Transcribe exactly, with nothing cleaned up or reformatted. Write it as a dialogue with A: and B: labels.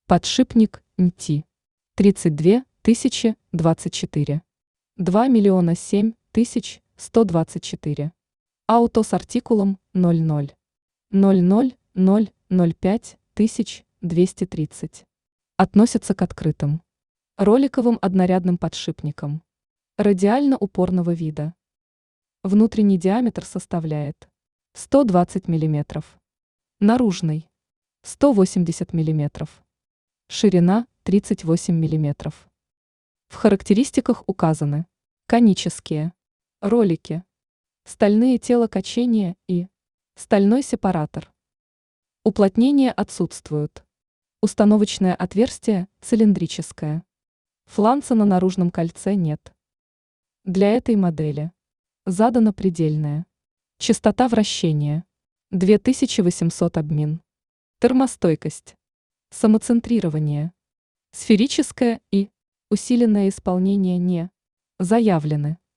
A: Подшипник эн ти тридцать две тысячи двадцать четыре. два миллиона семь тысяч сто двадцать четыре. Ауто с артикулом ноль ноль ноль ноль ноль ноль пять тысяч двести тридцать. Относятся к открытым роликовым однорядным подшипникам радиально-упорного вида. Внутренний диаметр составляет сто двадцать миллиметров, наружный сто восемьдесят миллиметров, ширина тридцать восемь миллиметров. В характеристиках указаны конические ролики, стальные телокачения и стальной сепаратор. Уплотнения отсутствуют. Установочное отверстие цилиндрическое. Фланца на наружном кольце нет. Для этой модели задана предельная частота вращения две тысячи восемьсот обмин. Термостойкость, самоцентрирование, сферическое и усиленное исполнение не заявлены.